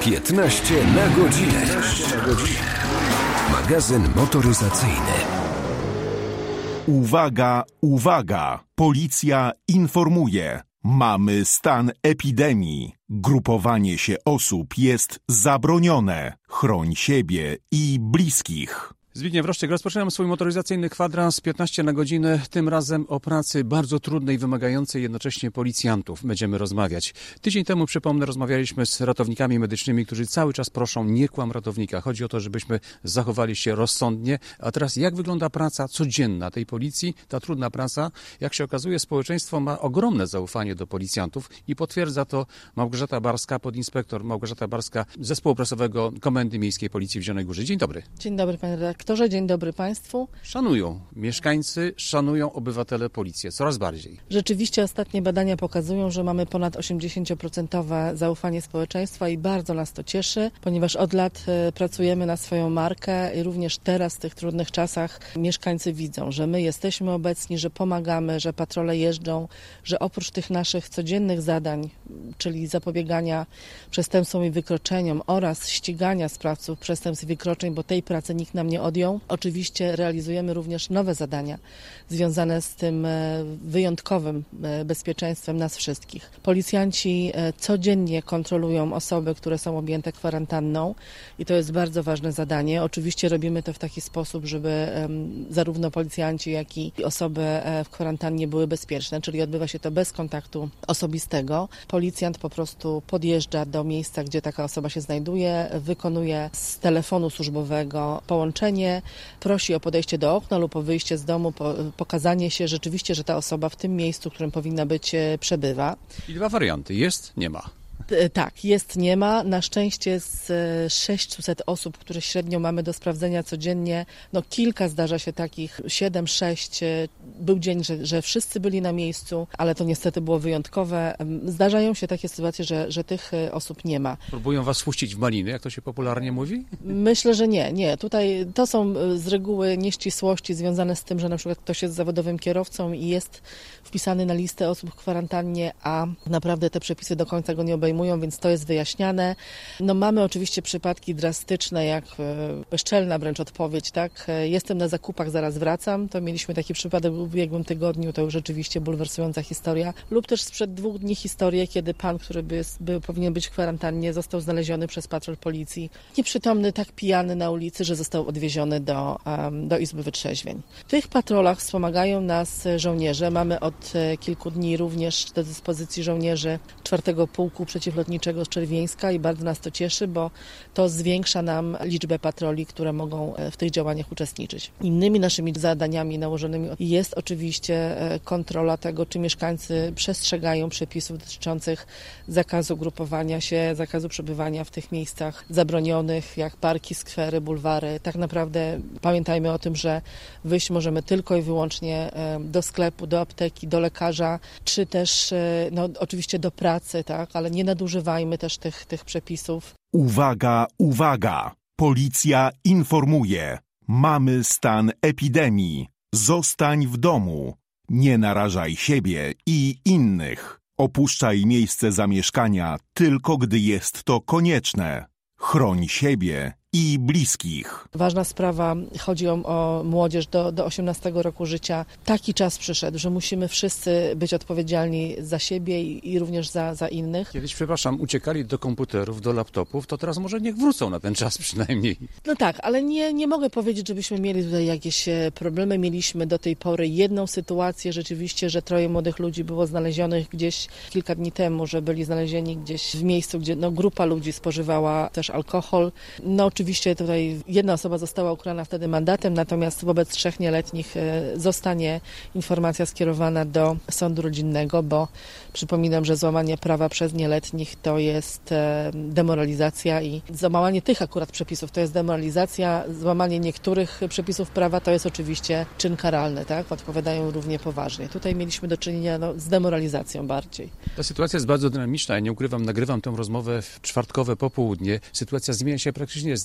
15 na godzinę. Magazyn motoryzacyjny. Uwaga, uwaga! Policja informuje. Mamy stan epidemii. Grupowanie się osób jest zabronione. Chroń siebie i bliskich. Zbigniew Roszczyk, rozpoczynam swój motoryzacyjny kwadrans 15 na godzinę, tym razem o pracy bardzo trudnej, wymagającej jednocześnie policjantów będziemy rozmawiać. Tydzień temu, przypomnę, rozmawialiśmy z ratownikami medycznymi, którzy cały czas proszą, nie kłam ratownika. Chodzi o to, żebyśmy zachowali się rozsądnie. A teraz jak wygląda praca codzienna tej policji, ta trudna praca? Jak się okazuje, społeczeństwo ma ogromne zaufanie do policjantów i potwierdza to Małgorzata Barska, podinspektor Małgorzata Barska z Zespołu Prasowego Komendy Miejskiej Policji w Zielonej Górze. Dzień dobry. Dzień dobry, panie redaktorze. Dzień dobry państwu. Szanują mieszkańcy, szanują obywatele policję coraz bardziej. Rzeczywiście ostatnie badania pokazują, że mamy ponad 80% zaufanie społeczeństwa i bardzo nas to cieszy, ponieważ od lat pracujemy na swoją markę i również teraz w tych trudnych czasach mieszkańcy widzą, że my jesteśmy obecni, że pomagamy, że patrole jeżdżą, że oprócz tych naszych codziennych zadań, czyli zapobiegania przestępstwom i wykroczeniom oraz ścigania sprawców przestępstw i wykroczeń, bo tej pracy nikt nam nie odjął. Oczywiście realizujemy również nowe zadania związane z tym wyjątkowym bezpieczeństwem nas wszystkich. Policjanci codziennie kontrolują osoby, które są objęte kwarantanną i to jest bardzo ważne zadanie. Oczywiście robimy to w taki sposób, żeby zarówno policjanci, jak i osoby w kwarantannie były bezpieczne, czyli odbywa się to bez kontaktu osobistego. Policjant po prostu podjeżdża do miejsca, gdzie taka osoba się znajduje, wykonuje z telefonu służbowego połączenie, prosi o podejście do okna lub o wyjście z domu, pokazanie się rzeczywiście, że ta osoba w tym miejscu, w którym powinna być, przebywa. I dwa warianty. Jest, nie ma. Tak, jest, nie ma. Na szczęście z 600 osób, które średnio mamy do sprawdzenia codziennie, kilka zdarza się takich, 7, 6. Był dzień, że wszyscy byli na miejscu, ale to niestety było wyjątkowe. Zdarzają się takie sytuacje, że tych osób nie ma. Próbują was wpuścić w maliny, jak to się popularnie mówi? Myślę, że nie. Tutaj to są z reguły nieścisłości związane z tym, że na przykład ktoś jest zawodowym kierowcą i jest wpisany na listę osób w kwarantannie, a naprawdę te przepisy do końca go nie obejmują, więc to jest wyjaśniane. Mamy oczywiście przypadki drastyczne, jak bezczelna wręcz odpowiedź, tak? Jestem na zakupach, zaraz wracam. To mieliśmy taki przypadek w ubiegłym tygodniu, to już rzeczywiście bulwersująca historia. Lub też sprzed 2 dni historię, kiedy pan, który powinien być w kwarantannie, został znaleziony przez patrol policji. Nieprzytomny, tak pijany na ulicy, że został odwieziony do Izby Wytrzeźwień. W tych patrolach wspomagają nas żołnierze. Mamy od kilku dni również do dyspozycji żołnierzy 4. Pułku Przeciwlotniczego z Czerwieńska i bardzo nas to cieszy, bo to zwiększa nam liczbę patroli, które mogą w tych działaniach uczestniczyć. Innymi naszymi zadaniami nałożonymi jest oczywiście kontrola tego, czy mieszkańcy przestrzegają przepisów dotyczących zakazu grupowania się, zakazu przebywania w tych miejscach zabronionych, jak parki, skwery, bulwary. Tak naprawdę pamiętajmy o tym, że wyjść możemy tylko i wyłącznie do sklepu, do apteki, do lekarza, czy też oczywiście do pracy, tak, ale nie nadużywajmy też tych przepisów. Uwaga, uwaga! Policja informuje. Mamy stan epidemii. Zostań w domu. Nie narażaj siebie i innych. Opuszczaj miejsce zamieszkania tylko gdy jest to konieczne. Chroń siebie i bliskich. Ważna sprawa, chodzi o młodzież do 18 roku życia. Taki czas przyszedł, że musimy wszyscy być odpowiedzialni za siebie i również za innych. Kiedyś, uciekali do komputerów, do laptopów, to teraz może niech wrócą na ten czas przynajmniej. Tak, ale nie mogę powiedzieć, żebyśmy mieli tutaj jakieś problemy. Mieliśmy do tej pory jedną sytuację rzeczywiście, że 3 młodych ludzi było znalezionych gdzieś kilka dni temu, że byli znalezieni gdzieś w miejscu, gdzie grupa ludzi spożywała też alkohol. Oczywiście tutaj jedna osoba została ukarana wtedy mandatem, natomiast wobec 3 nieletnich zostanie informacja skierowana do sądu rodzinnego, bo przypominam, że złamanie prawa przez nieletnich to jest demoralizacja i złamanie tych akurat przepisów to jest demoralizacja, złamanie niektórych przepisów prawa to jest oczywiście czyn karalny, tak? Odpowiadają równie poważnie. Tutaj mieliśmy do czynienia z demoralizacją bardziej. Ta sytuacja jest bardzo dynamiczna, ja nie ukrywam, nagrywam tę rozmowę w czwartkowe popołudnie. Sytuacja zmienia się praktycznie z dnia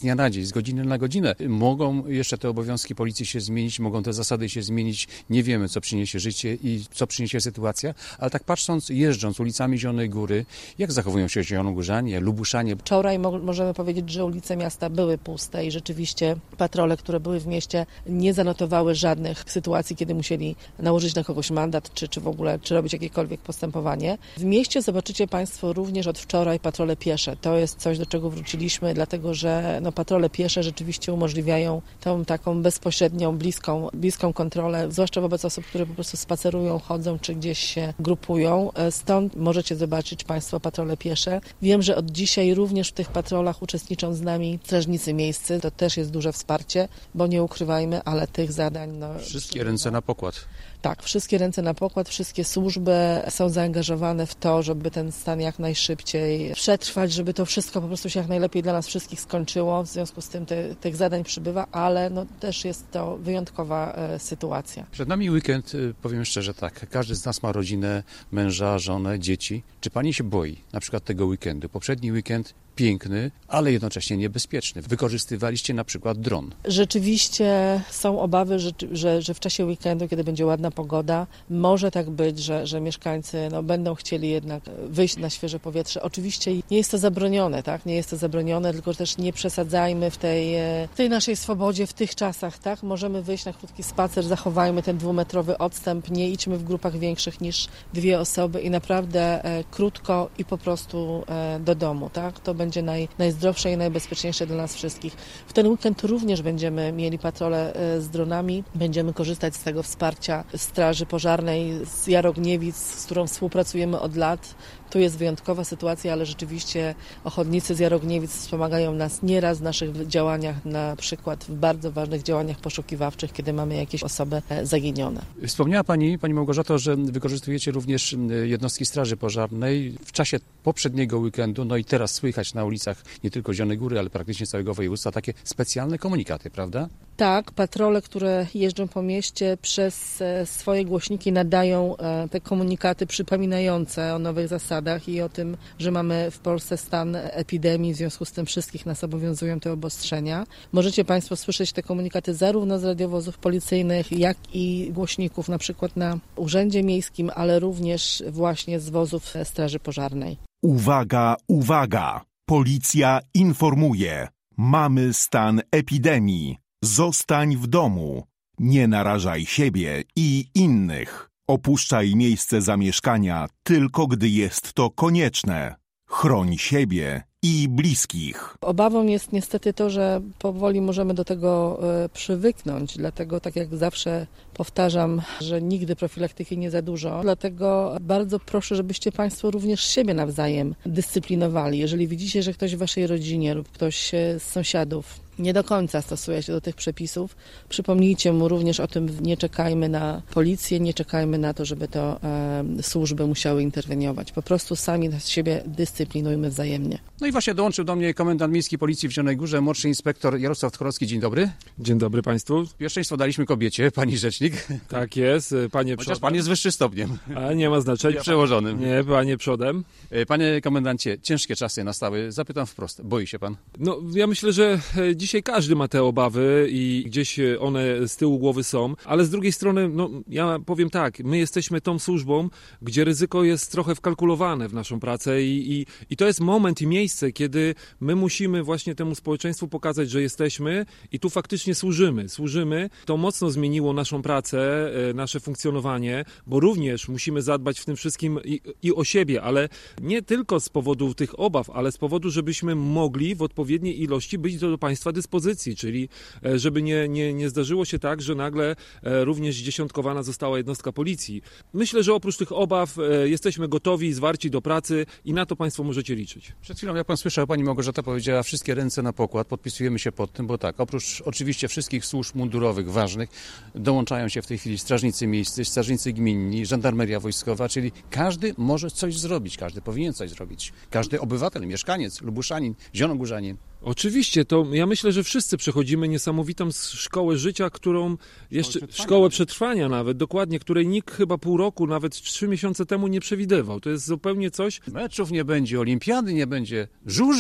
dnia na dzień, z godziny na godzinę. Mogą jeszcze te obowiązki policji się zmienić, mogą te zasady się zmienić. Nie wiemy, co przyniesie życie i co przyniesie sytuacja, ale tak patrząc, jeżdżąc ulicami Zielonej Góry, jak zachowują się zielonogórzanie, lubuszanie? Wczoraj możemy powiedzieć, że ulice miasta były puste i rzeczywiście patrole, które były w mieście, nie zanotowały żadnych sytuacji, kiedy musieli nałożyć na kogoś mandat, czy w ogóle, czy robić jakiekolwiek postępowanie. W mieście zobaczycie Państwo również od wczoraj patrole piesze. To jest coś, do czego wróciliśmy, dlatego że patrole piesze rzeczywiście umożliwiają tą taką bezpośrednią, bliską kontrolę, zwłaszcza wobec osób, które po prostu spacerują, chodzą, czy gdzieś się grupują. Stąd możecie zobaczyć Państwo patrole piesze. Wiem, że od dzisiaj również w tych patrolach uczestniczą z nami strażnicy miejscy. To też jest duże wsparcie, bo nie ukrywajmy, ale tych zadań... Wszystkie ręce na pokład. Tak, wszystkie ręce na pokład, wszystkie służby są zaangażowane w to, żeby ten stan jak najszybciej przetrwać, żeby to wszystko po prostu się jak najlepiej dla nas wszystkich skończyło. W związku z tym tych zadań przybywa, ale też jest to wyjątkowa sytuacja. Przed nami weekend, powiem szczerze tak, każdy z nas ma rodzinę, męża, żonę, dzieci. Czy pani się boi na przykład tego weekendu? Poprzedni weekend piękny, ale jednocześnie niebezpieczny. Wykorzystywaliście na przykład dron. Rzeczywiście są obawy, że w czasie weekendu, kiedy będzie ładna pogoda, może tak być, że mieszkańcy będą chcieli jednak wyjść na świeże powietrze. Oczywiście nie jest to zabronione, tak? Nie jest to zabronione, tylko też nie przesadzajmy w tej naszej swobodzie w tych czasach, tak? Możemy wyjść na krótki spacer, zachowajmy ten 2-metrowy odstęp, nie idźmy w grupach większych niż 2 osoby i naprawdę krótko i po prostu do domu, tak? To będzie najzdrowsze i najbezpieczniejsze dla nas wszystkich. W ten weekend również będziemy mieli patrole z dronami, będziemy korzystać z tego wsparcia Straży Pożarnej z Jarogniewic, z którą współpracujemy od lat. Tu jest wyjątkowa sytuacja, ale rzeczywiście ochotnicy z Jarogniewic wspomagają nas nieraz w naszych działaniach, na przykład w bardzo ważnych działaniach poszukiwawczych, kiedy mamy jakieś osoby zaginione. Wspomniała Pani Małgorzato, że wykorzystujecie również jednostki Straży Pożarnej w czasie poprzedniego weekendu, i teraz słychać na ulicach nie tylko Zielonej Góry, ale praktycznie całego województwa takie specjalne komunikaty, prawda? Tak, patrole, które jeżdżą po mieście, przez swoje głośniki nadają te komunikaty przypominające o nowych zasadach i o tym, że mamy w Polsce stan epidemii, w związku z tym wszystkich nas obowiązują te obostrzenia. Możecie Państwo słyszeć te komunikaty zarówno z radiowozów policyjnych, jak i głośników, na przykład na Urzędzie Miejskim, ale również właśnie z wozów Straży Pożarnej. Uwaga, uwaga! Policja informuje. Mamy stan epidemii. Zostań w domu. Nie narażaj siebie i innych. Opuszczaj miejsce zamieszkania tylko gdy jest to konieczne. Chroń siebie i bliskich. Obawą jest niestety to, że powoli możemy do tego przywyknąć, dlatego tak jak zawsze powtarzam, że nigdy profilaktyki nie za dużo, dlatego bardzo proszę, żebyście Państwo również siebie nawzajem dyscyplinowali. Jeżeli widzicie, że ktoś w Waszej rodzinie lub ktoś z sąsiadów nie do końca stosuje się do tych przepisów, przypomnijcie mu również o tym, nie czekajmy na policję, nie czekajmy na to, żeby to służby musiały interweniować. Po prostu sami siebie dyscyplinujmy wzajemnie. No i właśnie dołączył do mnie komendant miejskiej policji w Zielonej Górze, młodszy inspektor Jarosław Tchorowski. Dzień dobry. Dzień dobry Państwu. Pierwszeństwo daliśmy kobiecie, pani rzecznik. Tak jest, panie przodem. Chociaż pan jest wyższy stopniem. A nie ma znaczenia. Przełożonym. Nie, panie przodem. Panie komendancie, ciężkie czasy nastały. Zapytam wprost, boi się pan? No, ja myślę, że dzisiaj każdy ma te obawy i gdzieś one z tyłu głowy są, ale z drugiej strony, ja powiem tak, my jesteśmy tą służbą, gdzie ryzyko jest trochę wkalkulowane w naszą pracę i to jest moment i miejsce, kiedy my musimy właśnie temu społeczeństwu pokazać, że jesteśmy i tu faktycznie służymy. To mocno zmieniło naszą pracę, nasze funkcjonowanie, bo również musimy zadbać w tym wszystkim i o siebie, ale nie tylko z powodu tych obaw, ale z powodu, żebyśmy mogli w odpowiedniej ilości być do Państwa dyspozycji, czyli żeby nie zdarzyło się tak, że nagle również zdziesiątkowana została jednostka policji. Myślę, że oprócz tych obaw jesteśmy gotowi, zwarci do pracy i na to Państwo możecie liczyć. Przed chwilą, jak pan słyszał, pani Małgorzata powiedziała, wszystkie ręce na pokład, podpisujemy się pod tym, bo tak, oprócz oczywiście wszystkich służb mundurowych ważnych, dołączają się w tej chwili strażnicy miejscy, strażnicy gminni, żandarmeria wojskowa, czyli każdy może coś zrobić, każdy powinien coś zrobić. Każdy obywatel, mieszkaniec, lubuszanin, zielonogórzanin. Oczywiście, to ja myślę, że wszyscy przechodzimy niesamowitą szkołę życia, którą jeszcze, szkołę przetrwania nawet, dokładnie, której nikt chyba pół roku, nawet 3 miesiące temu nie przewidywał. To jest zupełnie coś. Meczów nie będzie, olimpiady nie będzie, żużla.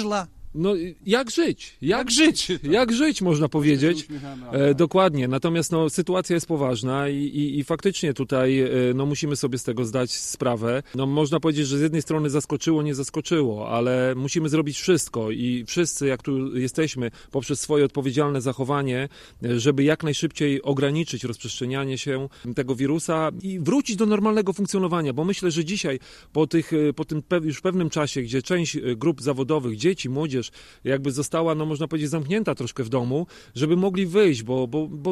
No, jak żyć? Jak żyć? Można powiedzieć. Dokładnie. Natomiast sytuacja jest poważna i faktycznie tutaj musimy sobie z tego zdać sprawę. Można powiedzieć, że z jednej strony zaskoczyło, nie zaskoczyło, ale musimy zrobić wszystko i wszyscy, jak tu jesteśmy, poprzez swoje odpowiedzialne zachowanie, żeby jak najszybciej ograniczyć rozprzestrzenianie się tego wirusa i wrócić do normalnego funkcjonowania, bo myślę, że dzisiaj po tym już pewnym czasie, gdzie część grup zawodowych, dzieci, młodzież jakby została, można powiedzieć, zamknięta troszkę w domu, żeby mogli wyjść, bo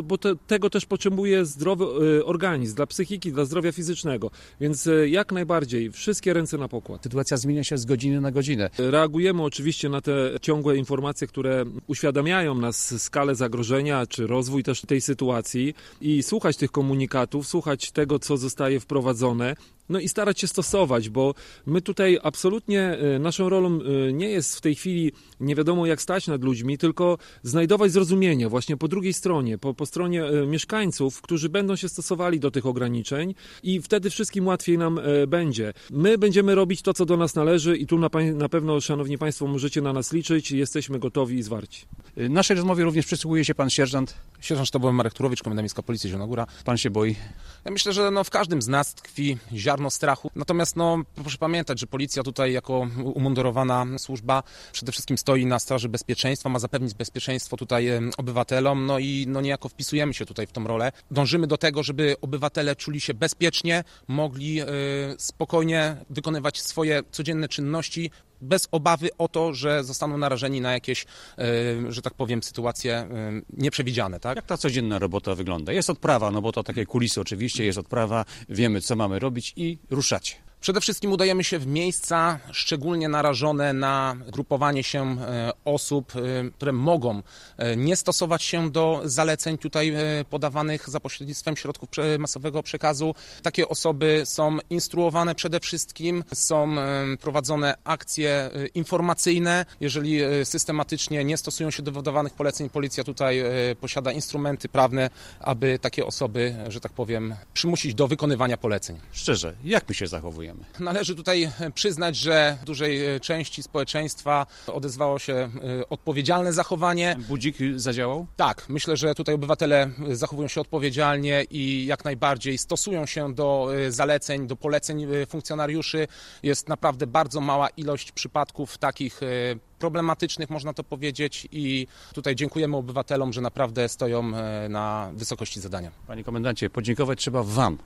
tego też potrzebuje zdrowy organizm, dla psychiki, dla zdrowia fizycznego. Więc jak najbardziej, wszystkie ręce na pokład. Sytuacja zmienia się z godziny na godzinę. Reagujemy oczywiście na te ciągłe informacje, które uświadamiają nas skalę zagrożenia, czy rozwój też tej sytuacji i słuchać tych komunikatów, słuchać tego, co zostaje wprowadzone, i starać się stosować, bo my tutaj absolutnie, naszą rolą nie jest w tej chwili nie wiadomo jak stać nad ludźmi, tylko znajdować zrozumienie właśnie po drugiej stronie, po stronie mieszkańców, którzy będą się stosowali do tych ograniczeń i wtedy wszystkim łatwiej nam będzie. My będziemy robić to, co do nas należy i tu na pewno, szanowni państwo, możecie na nas liczyć, jesteśmy gotowi i zwarci. Naszej rozmowie również przysłuchuje się pan sierżant. Sierżant sztabowy Marek Turowicz, Komenda Miejska Policji Zielona Góra. Pan się boi? Ja myślę, że w każdym z nas tkwi ziarno strachu. Natomiast proszę pamiętać, że policja tutaj jako umundurowana służba przede wszystkim stoi na straży bezpieczeństwa, ma zapewnić bezpieczeństwo tutaj obywatelom, i niejako wpisujemy się tutaj w tą rolę. Dążymy do tego, żeby obywatele czuli się bezpiecznie, mogli spokojnie wykonywać swoje codzienne czynności, bez obawy o to, że zostaną narażeni na jakieś, że tak powiem, sytuacje nieprzewidziane. Tak? Jak ta codzienna robota wygląda? Jest odprawa, bo to takie kulisy oczywiście, jest odprawa, wiemy co mamy robić i ruszacie. Przede wszystkim udajemy się w miejsca szczególnie narażone na grupowanie się osób, które mogą nie stosować się do zaleceń tutaj podawanych za pośrednictwem środków masowego przekazu. Takie osoby są instruowane przede wszystkim, są prowadzone akcje informacyjne. Jeżeli systematycznie nie stosują się do wydawanych poleceń, policja tutaj posiada instrumenty prawne, aby takie osoby, że tak powiem, przymusić do wykonywania poleceń. Szczerze, jak my się zachowujemy? Należy tutaj przyznać, że w dużej części społeczeństwa odezwało się odpowiedzialne zachowanie. Budzik zadziałał? Tak, myślę, że tutaj obywatele zachowują się odpowiedzialnie i jak najbardziej stosują się do zaleceń, do poleceń funkcjonariuszy. Jest naprawdę bardzo mała ilość przypadków takich problematycznych, można to powiedzieć, i tutaj dziękujemy obywatelom, że naprawdę stoją na wysokości zadania. Panie komendancie, podziękować trzeba wam.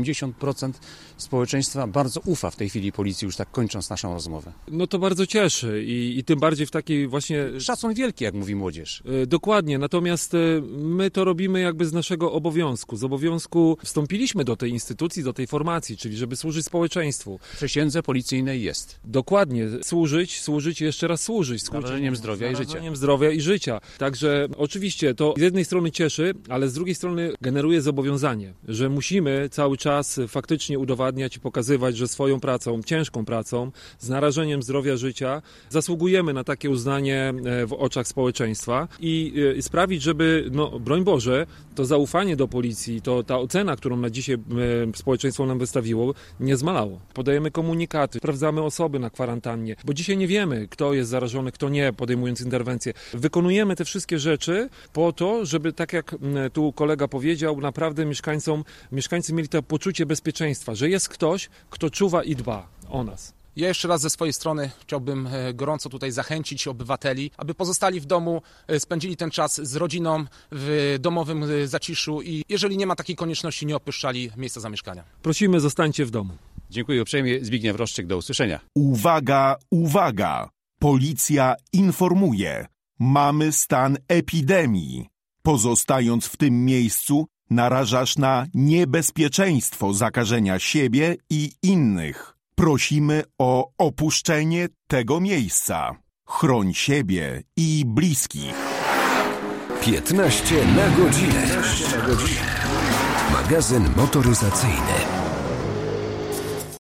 80% społeczeństwa bardzo ufa w tej chwili policji, już tak kończąc naszą rozmowę. To bardzo cieszy i tym bardziej w takiej właśnie... Szacun wielki, jak mówi młodzież. Dokładnie, natomiast my to robimy jakby z naszego obowiązku. Z obowiązku wstąpiliśmy do tej instytucji, do tej formacji, czyli żeby służyć społeczeństwu. W przysiędze policyjnej jest. Dokładnie, służyć i jeszcze raz służyć. Z narażeniem zdrowia i życia. Narażeniem zdrowia i życia. Także oczywiście to z jednej strony cieszy, ale z drugiej strony generuje zobowiązanie, że musimy cały czas faktycznie udowadniać i pokazywać, że swoją pracą, ciężką pracą, z narażeniem zdrowia, życia zasługujemy na takie uznanie w oczach społeczeństwa i sprawić, żeby, broń Boże, to zaufanie do policji, to ta ocena, którą na dzisiaj społeczeństwo nam wystawiło, nie zmalało. Podajemy komunikaty, sprawdzamy osoby na kwarantannie, bo dzisiaj nie wiemy, kto jest zarażony, kto nie, podejmując interwencję. Wykonujemy te wszystkie rzeczy po to, żeby, tak jak tu kolega powiedział, naprawdę mieszkańcy mieli to poczucie bezpieczeństwa, że jest ktoś, kto czuwa i dba o nas. Ja jeszcze raz ze swojej strony chciałbym gorąco tutaj zachęcić obywateli, aby pozostali w domu, spędzili ten czas z rodziną w domowym zaciszu i jeżeli nie ma takiej konieczności, nie opuszczali miejsca zamieszkania. Prosimy, zostańcie w domu. Dziękuję uprzejmie. Zbigniew Roszczyk, do usłyszenia. Uwaga, uwaga! Policja informuje. Mamy stan epidemii. Pozostając w tym miejscu, narażasz na niebezpieczeństwo zakażenia siebie i innych. Prosimy o opuszczenie tego miejsca. Chroń siebie i bliskich. 15 na godzinę. Magazyn motoryzacyjny.